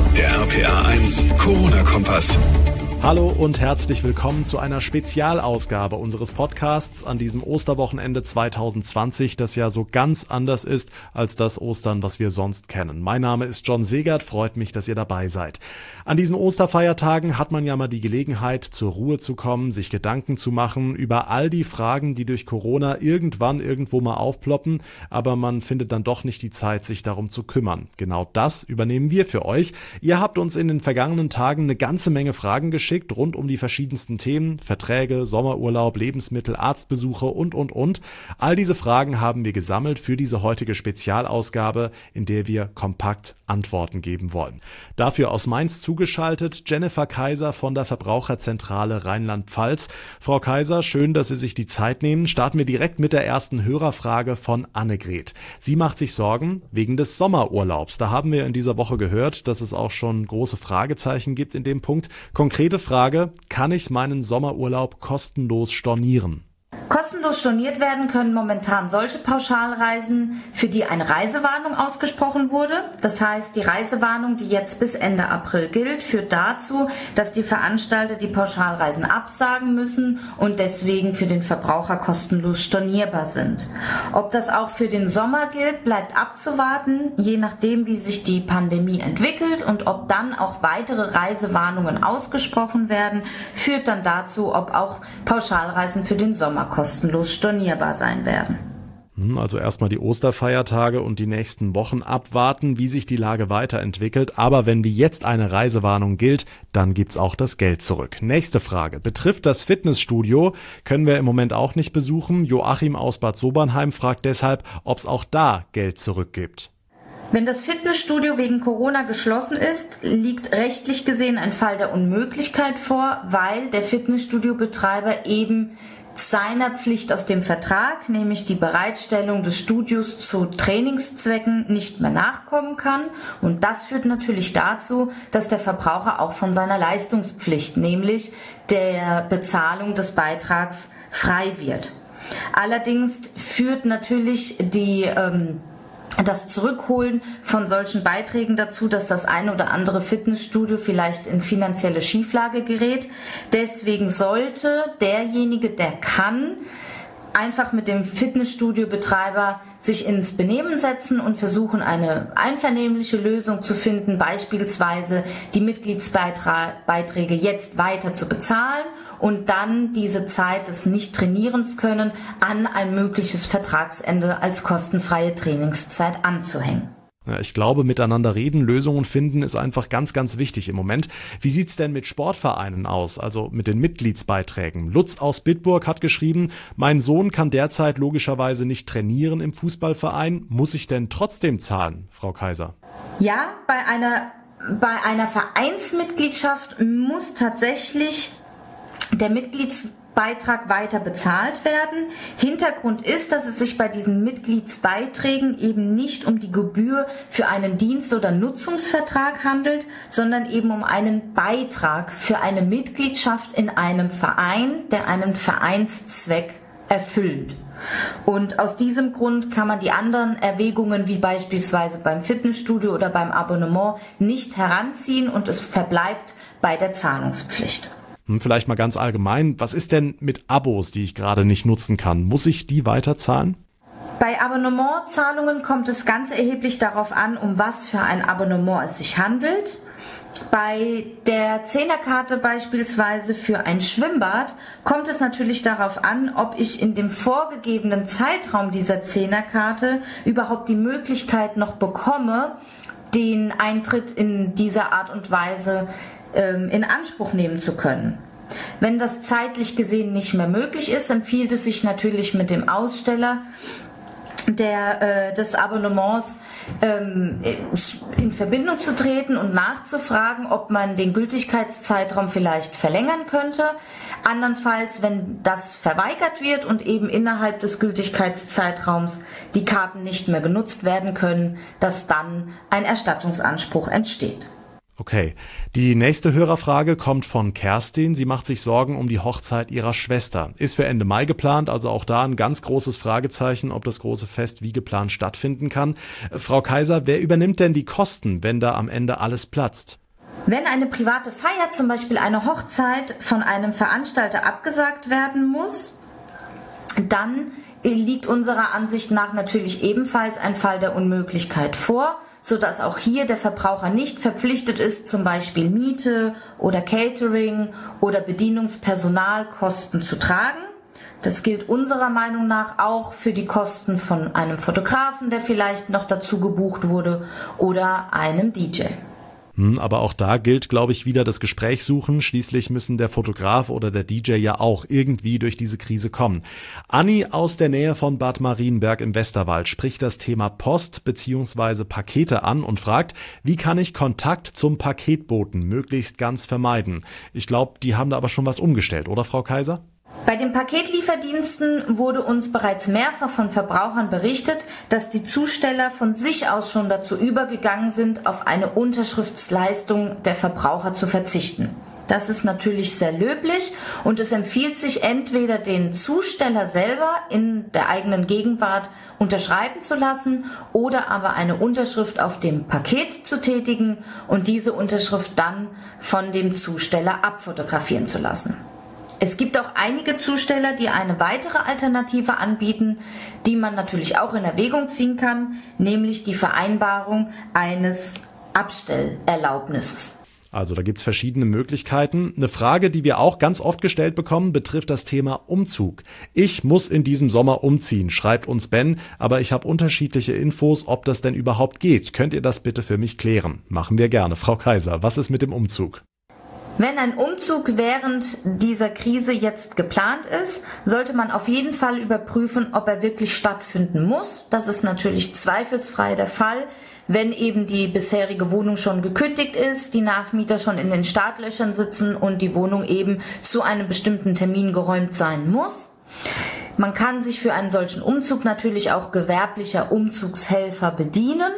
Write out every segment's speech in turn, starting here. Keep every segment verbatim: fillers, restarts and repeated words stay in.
Der R P A eins Corona-Kompass. Hallo und herzlich willkommen zu einer Spezialausgabe unseres Podcasts an diesem Osterwochenende zwanzig zwanzig, das ja so ganz anders ist als das Ostern, was wir sonst kennen. Mein Name ist John Segert, freut mich, dass ihr dabei seid. An diesen Osterfeiertagen hat man ja mal die Gelegenheit, zur Ruhe zu kommen, sich Gedanken zu machen über all die Fragen, die durch Corona irgendwann irgendwo mal aufploppen, aber man findet dann doch nicht die Zeit, sich darum zu kümmern. Genau das übernehmen wir für euch. Ihr habt uns in den vergangenen Tagen eine ganze Menge Fragen gestellt, rund um die verschiedensten Themen, Verträge, Sommerurlaub, Lebensmittel, Arztbesuche und, und, und. All diese Fragen haben wir gesammelt für diese heutige Spezialausgabe, in der wir kompakt Antworten geben wollen. Dafür aus Mainz zugeschaltet Jennifer Kaiser von der Verbraucherzentrale Rheinland-Pfalz. Frau Kaiser, schön, dass Sie sich die Zeit nehmen. Starten wir direkt mit der ersten Hörerfrage von Annegret. Sie macht sich Sorgen wegen des Sommerurlaubs. Da haben wir in dieser Woche gehört, dass es auch schon große Fragezeichen gibt in dem Punkt. Konkrete Frage, kann ich meinen Sommerurlaub kostenlos stornieren? Kostenlos storniert werden können momentan solche Pauschalreisen, für die eine Reisewarnung ausgesprochen wurde. Das heißt, die Reisewarnung, die jetzt bis Ende April gilt, führt dazu, dass die Veranstalter die Pauschalreisen absagen müssen und deswegen für den Verbraucher kostenlos stornierbar sind. Ob das auch für den Sommer gilt, bleibt abzuwarten, je nachdem, wie sich die Pandemie entwickelt und ob dann auch weitere Reisewarnungen ausgesprochen werden, führt dann dazu, ob auch Pauschalreisen für den Sommer kostenlos stornierbar sein werden. Also erstmal die Osterfeiertage und die nächsten Wochen abwarten, wie sich die Lage weiterentwickelt. Aber wenn wie jetzt eine Reisewarnung gilt, dann gibt's auch das Geld zurück. Nächste Frage. Betrifft das Fitnessstudio, können wir im Moment auch nicht besuchen. Joachim aus Bad Sobernheim fragt deshalb, ob es auch da Geld zurückgibt. Wenn das Fitnessstudio wegen Corona geschlossen ist, liegt rechtlich gesehen ein Fall der Unmöglichkeit vor, weil der Fitnessstudiobetreiber eben seiner Pflicht aus dem Vertrag, nämlich die Bereitstellung des Studios zu Trainingszwecken, nicht mehr nachkommen kann. Und das führt natürlich dazu, dass der Verbraucher auch von seiner Leistungspflicht, nämlich der Bezahlung des Beitrags, frei wird. Allerdings führt natürlich die ähm, das Zurückholen von solchen Beiträgen dazu, dass das eine oder andere Fitnessstudio vielleicht in finanzielle Schieflage gerät. Deswegen sollte derjenige, der kann, einfach mit dem Fitnessstudiobetreiber sich ins Benehmen setzen und versuchen, eine einvernehmliche Lösung zu finden, beispielsweise die Mitgliedsbeiträge jetzt weiter zu bezahlen und dann diese Zeit des Nicht-Trainierens können an ein mögliches Vertragsende als kostenfreie Trainingszeit anzuhängen. Ja, ich glaube, miteinander reden, Lösungen finden ist einfach ganz, ganz wichtig im Moment. Wie sieht's denn mit Sportvereinen aus, also mit den Mitgliedsbeiträgen? Lutz aus Bitburg hat geschrieben, mein Sohn kann derzeit logischerweise nicht trainieren im Fußballverein. Muss ich denn trotzdem zahlen, Frau Kaiser? Ja, bei einer, bei einer Vereinsmitgliedschaft muss tatsächlich der Mitgliedsbeitrag weiter bezahlt werden. Hintergrund ist, dass es sich bei diesen Mitgliedsbeiträgen eben nicht um die Gebühr für einen Dienst- oder Nutzungsvertrag handelt, sondern eben um einen Beitrag für eine Mitgliedschaft in einem Verein, der einen Vereinszweck erfüllt. Und aus diesem Grund kann man die anderen Erwägungen, wie beispielsweise beim Fitnessstudio oder beim Abonnement, nicht heranziehen und es verbleibt bei der Zahlungspflicht. Vielleicht mal ganz allgemein, was ist denn mit Abos, die ich gerade nicht nutzen kann? Muss ich die weiterzahlen? Bei Abonnementzahlungen kommt es ganz erheblich darauf an, um was für ein Abonnement es sich handelt. Bei der Zehnerkarte beispielsweise für ein Schwimmbad kommt es natürlich darauf an, ob ich in dem vorgegebenen Zeitraum dieser Zehnerkarte überhaupt die Möglichkeit noch bekomme, den Eintritt in dieser Art und Weise in Anspruch nehmen zu können. Wenn das zeitlich gesehen nicht mehr möglich ist, empfiehlt es sich natürlich mit dem Aussteller der, äh, des Abonnements ähm, in Verbindung zu treten und nachzufragen, ob man den Gültigkeitszeitraum vielleicht verlängern könnte. Andernfalls, wenn das verweigert wird und eben innerhalb des Gültigkeitszeitraums die Karten nicht mehr genutzt werden können, dass dann ein Erstattungsanspruch entsteht. Okay, die nächste Hörerfrage kommt von Kerstin. Sie macht sich Sorgen um die Hochzeit ihrer Schwester. Ist für Ende Mai geplant, also auch da ein ganz großes Fragezeichen, ob das große Fest wie geplant stattfinden kann. Frau Kaiser, wer übernimmt denn die Kosten, wenn da am Ende alles platzt? Wenn eine private Feier, zum Beispiel eine Hochzeit, von einem Veranstalter abgesagt werden muss, dann liegt unserer Ansicht nach natürlich ebenfalls ein Fall der Unmöglichkeit vor, sodass auch hier der Verbraucher nicht verpflichtet ist, zum Beispiel Miete oder Catering oder Bedienungspersonalkosten zu tragen. Das gilt unserer Meinung nach auch für die Kosten von einem Fotografen, der vielleicht noch dazu gebucht wurde, oder einem D J. Aber auch da gilt, glaube ich, wieder das Gespräch suchen. Schließlich müssen der Fotograf oder der D J ja auch irgendwie durch diese Krise kommen. Anni aus der Nähe von Bad Marienberg im Westerwald spricht das Thema Post bzw. Pakete an und fragt, wie kann ich Kontakt zum Paketboten möglichst ganz vermeiden? Ich glaube, die haben da aber schon was umgestellt, oder Frau Kaiser? Bei den Paketlieferdiensten wurde uns bereits mehrfach von Verbrauchern berichtet, dass die Zusteller von sich aus schon dazu übergegangen sind, auf eine Unterschriftsleistung der Verbraucher zu verzichten. Das ist natürlich sehr löblich und es empfiehlt sich entweder den Zusteller selber in der eigenen Gegenwart unterschreiben zu lassen oder aber eine Unterschrift auf dem Paket zu tätigen und diese Unterschrift dann von dem Zusteller abfotografieren zu lassen. Es gibt auch einige Zusteller, die eine weitere Alternative anbieten, die man natürlich auch in Erwägung ziehen kann, nämlich die Vereinbarung eines Abstellerlaubnisses. Also da gibt's verschiedene Möglichkeiten. Eine Frage, die wir auch ganz oft gestellt bekommen, betrifft das Thema Umzug. Ich muss in diesem Sommer umziehen, schreibt uns Ben, aber ich habe unterschiedliche Infos, ob das denn überhaupt geht. Könnt ihr das bitte für mich klären? Machen wir gerne. Frau Kaiser, was ist mit dem Umzug? Wenn ein Umzug während dieser Krise jetzt geplant ist, sollte man auf jeden Fall überprüfen, ob er wirklich stattfinden muss. Das ist natürlich zweifelsfrei der Fall, wenn eben die bisherige Wohnung schon gekündigt ist, die Nachmieter schon in den Startlöchern sitzen und die Wohnung eben zu einem bestimmten Termin geräumt sein muss. Man kann sich für einen solchen Umzug natürlich auch gewerblicher Umzugshelfer bedienen.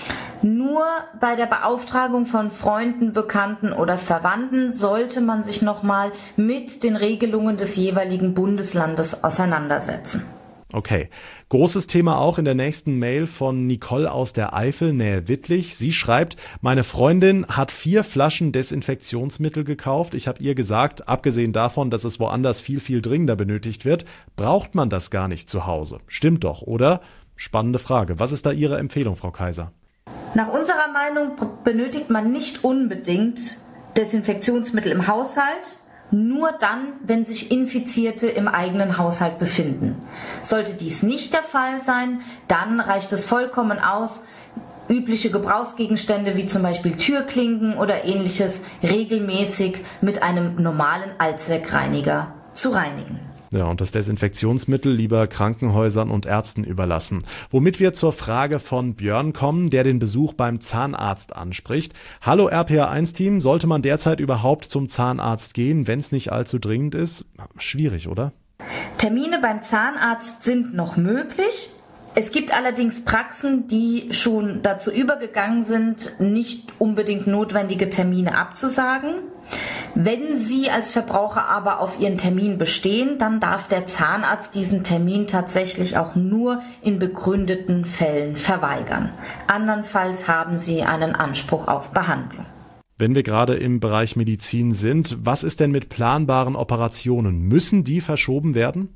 Nur bei der Beauftragung von Freunden, Bekannten oder Verwandten sollte man sich nochmal mit den Regelungen des jeweiligen Bundeslandes auseinandersetzen. Okay. Großes Thema auch in der nächsten Mail von Nicole aus der Eifel, Nähe Wittlich. Sie schreibt, meine Freundin hat vier Flaschen Desinfektionsmittel gekauft. Ich habe ihr gesagt, abgesehen davon, dass es woanders viel, viel dringender benötigt wird, braucht man das gar nicht zu Hause. Stimmt doch, oder? Spannende Frage. Was ist da Ihre Empfehlung, Frau Kaiser? Nach unserer Meinung benötigt man nicht unbedingt Desinfektionsmittel im Haushalt, nur dann, wenn sich Infizierte im eigenen Haushalt befinden. Sollte dies nicht der Fall sein, dann reicht es vollkommen aus, übliche Gebrauchsgegenstände wie zum Beispiel Türklinken oder ähnliches regelmäßig mit einem normalen Allzweckreiniger zu reinigen. Ja, und das Desinfektionsmittel lieber Krankenhäusern und Ärzten überlassen. Womit wir zur Frage von Björn kommen, der den Besuch beim Zahnarzt anspricht. Hallo R P A eins Team, sollte man derzeit überhaupt zum Zahnarzt gehen, wenn es nicht allzu dringend ist? Schwierig, oder? Termine beim Zahnarzt sind noch möglich. Es gibt allerdings Praxen, die schon dazu übergegangen sind, nicht unbedingt notwendige Termine abzusagen. Wenn Sie als Verbraucher aber auf Ihren Termin bestehen, dann darf der Zahnarzt diesen Termin tatsächlich auch nur in begründeten Fällen verweigern. Andernfalls haben Sie einen Anspruch auf Behandlung. Wenn wir gerade im Bereich Medizin sind, was ist denn mit planbaren Operationen? Müssen die verschoben werden?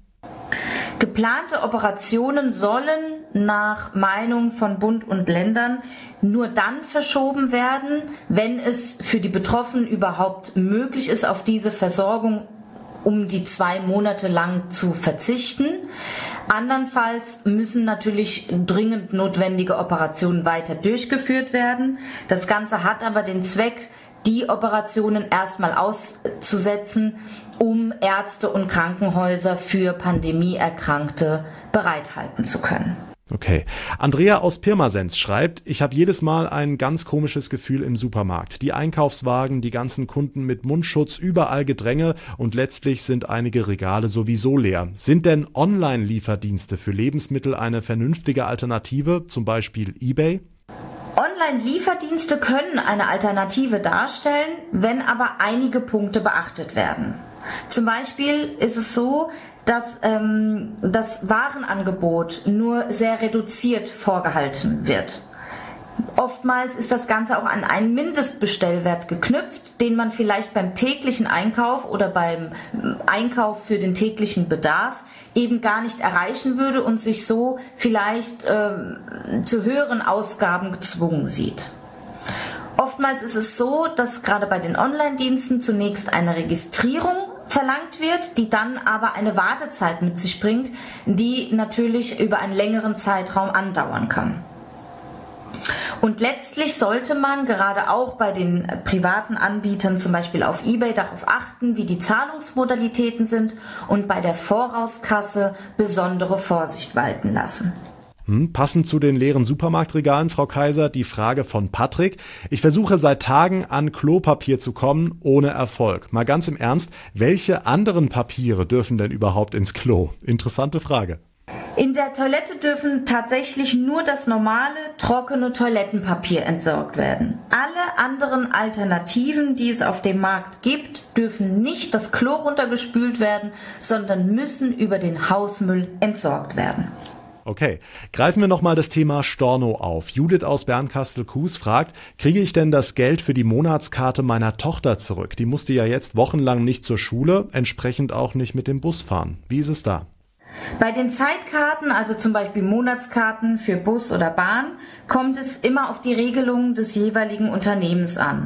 Geplante Operationen sollen nach Meinung von Bund und Ländern nur dann verschoben werden, wenn es für die Betroffenen überhaupt möglich ist, auf diese Versorgung um die zwei Monate lang zu verzichten. Andernfalls müssen natürlich dringend notwendige Operationen weiter durchgeführt werden. Das Ganze hat aber den Zweck, die Operationen erstmal auszusetzen, um Ärzte und Krankenhäuser für Pandemieerkrankte bereithalten zu können. Okay. Andrea aus Pirmasens schreibt, ich habe jedes Mal ein ganz komisches Gefühl im Supermarkt. Die Einkaufswagen, die ganzen Kunden mit Mundschutz, überall Gedränge und letztlich sind einige Regale sowieso leer. Sind denn Online-Lieferdienste für Lebensmittel eine vernünftige Alternative, zum Beispiel eBay? Online-Lieferdienste können eine Alternative darstellen, wenn aber einige Punkte beachtet werden. Zum Beispiel ist es so, dass ähm, das Warenangebot nur sehr reduziert vorgehalten wird. Oftmals ist das Ganze auch an einen Mindestbestellwert geknüpft, den man vielleicht beim täglichen Einkauf oder beim Einkauf für den täglichen Bedarf eben gar nicht erreichen würde und sich so vielleicht äh, zu höheren Ausgaben gezwungen sieht. Oftmals ist es so, dass gerade bei den Online-Diensten zunächst eine Registrierung verlangt wird, die dann aber eine Wartezeit mit sich bringt, die natürlich über einen längeren Zeitraum andauern kann. Und letztlich sollte man gerade auch bei den privaten Anbietern, zum Beispiel auf eBay, darauf achten, wie die Zahlungsmodalitäten sind und bei der Vorauskasse besondere Vorsicht walten lassen. Hm, passend zu den leeren Supermarktregalen, Frau Kaiser, die Frage von Patrick. Ich versuche seit Tagen an Klopapier zu kommen, ohne Erfolg. Mal ganz im Ernst, welche anderen Papiere dürfen denn überhaupt ins Klo? Interessante Frage. In der Toilette dürfen tatsächlich nur das normale, trockene Toilettenpapier entsorgt werden. Alle anderen Alternativen, die es auf dem Markt gibt, dürfen nicht das Klo runtergespült werden, sondern müssen über den Hausmüll entsorgt werden. Okay, greifen wir nochmal das Thema Storno auf. Judith aus Bernkastel-Kues fragt, kriege ich denn das Geld für die Monatskarte meiner Tochter zurück? Die musste ja jetzt wochenlang nicht zur Schule, entsprechend auch nicht mit dem Bus fahren. Wie ist es da? Bei den Zeitkarten, also zum Beispiel Monatskarten für Bus oder Bahn, kommt es immer auf die Regelungen des jeweiligen Unternehmens an.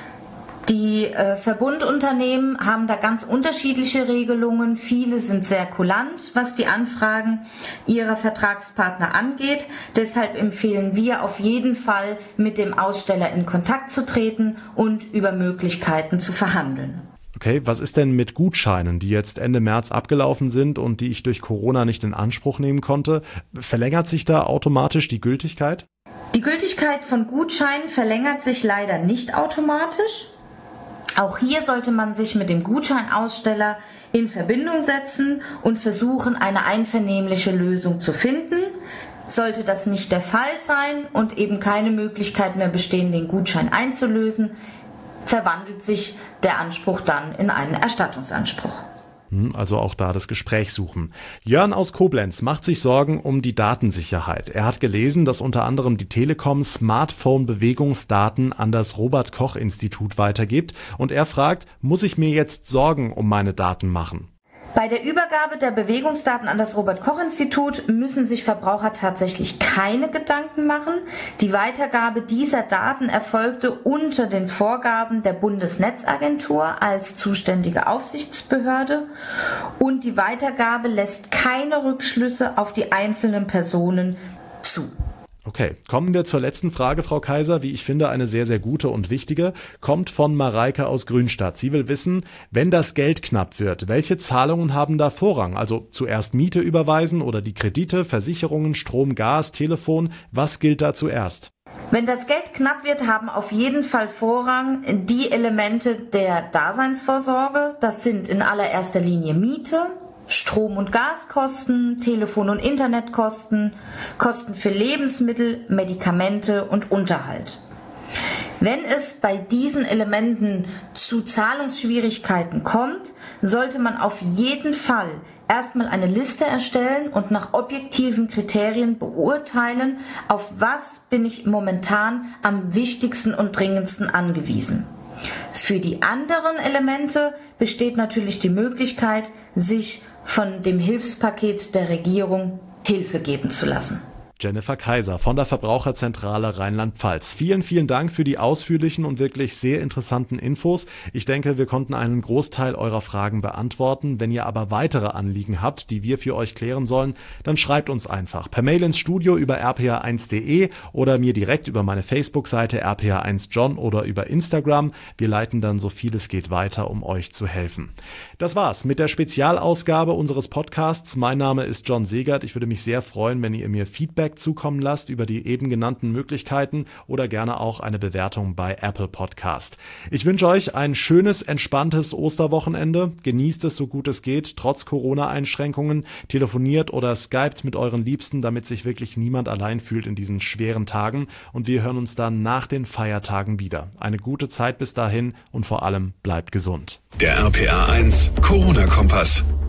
Die äh, Verbundunternehmen haben da ganz unterschiedliche Regelungen. Viele sind sehr kulant, was die Anfragen ihrer Vertragspartner angeht. Deshalb empfehlen wir auf jeden Fall, mit dem Aussteller in Kontakt zu treten und über Möglichkeiten zu verhandeln. Okay, was ist denn mit Gutscheinen, die jetzt Ende März abgelaufen sind und die ich durch Corona nicht in Anspruch nehmen konnte? Verlängert sich da automatisch die Gültigkeit? Die Gültigkeit von Gutscheinen verlängert sich leider nicht automatisch. Auch hier sollte man sich mit dem Gutscheinaussteller in Verbindung setzen und versuchen, eine einvernehmliche Lösung zu finden. Sollte das nicht der Fall sein und eben keine Möglichkeit mehr bestehen, den Gutschein einzulösen, verwandelt sich der Anspruch dann in einen Erstattungsanspruch. Also auch da das Gespräch suchen. Jörn aus Koblenz macht sich Sorgen um die Datensicherheit. Er hat gelesen, dass unter anderem die Telekom Smartphone-Bewegungsdaten an das Robert-Koch-Institut weitergibt. Und er fragt, muss ich mir jetzt Sorgen um meine Daten machen? Bei der Übergabe der Bewegungsdaten an das Robert-Koch-Institut müssen sich Verbraucher tatsächlich keine Gedanken machen. Die Weitergabe dieser Daten erfolgte unter den Vorgaben der Bundesnetzagentur als zuständige Aufsichtsbehörde und die Weitergabe lässt keine Rückschlüsse auf die einzelnen Personen zu. Okay, kommen wir zur letzten Frage, Frau Kaiser, wie ich finde eine sehr, sehr gute und wichtige, kommt von Mareike aus Grünstadt. Sie will wissen, wenn das Geld knapp wird, welche Zahlungen haben da Vorrang? Also zuerst Miete überweisen oder die Kredite, Versicherungen, Strom, Gas, Telefon, was gilt da zuerst? Wenn das Geld knapp wird, haben auf jeden Fall Vorrang die Elemente der Daseinsvorsorge. Das sind in allererster Linie Miete, Strom- und Gaskosten, Telefon- und Internetkosten, Kosten für Lebensmittel, Medikamente und Unterhalt. Wenn es bei diesen Elementen zu Zahlungsschwierigkeiten kommt, sollte man auf jeden Fall erstmal eine Liste erstellen und nach objektiven Kriterien beurteilen, auf was bin ich momentan am wichtigsten und dringendsten angewiesen. Für die anderen Elemente besteht natürlich die Möglichkeit, sich von dem Hilfspaket der Regierung Hilfe geben zu lassen. Jennifer Kaiser von der Verbraucherzentrale Rheinland-Pfalz. Vielen, vielen Dank für die ausführlichen und wirklich sehr interessanten Infos. Ich denke, wir konnten einen Großteil eurer Fragen beantworten. Wenn ihr aber weitere Anliegen habt, die wir für euch klären sollen, dann schreibt uns einfach per Mail ins Studio über r p h eins punkt d e oder mir direkt über meine Facebook-Seite r p h eins john oder über Instagram. Wir leiten dann so viel es geht weiter, um euch zu helfen. Das war's mit der Spezialausgabe unseres Podcasts. Mein Name ist John Segert. Ich würde mich sehr freuen, wenn ihr mir Feedback zukommen lasst über die eben genannten Möglichkeiten oder gerne auch eine Bewertung bei Apple Podcast. Ich wünsche euch ein schönes, entspanntes Osterwochenende. Genießt es so gut es geht, trotz Corona-Einschränkungen. Telefoniert oder Skypt mit euren Liebsten, damit sich wirklich niemand allein fühlt in diesen schweren Tagen. Und wir hören uns dann nach den Feiertagen wieder. Eine gute Zeit bis dahin und vor allem bleibt gesund. Der R P R eins Corona-Kompass.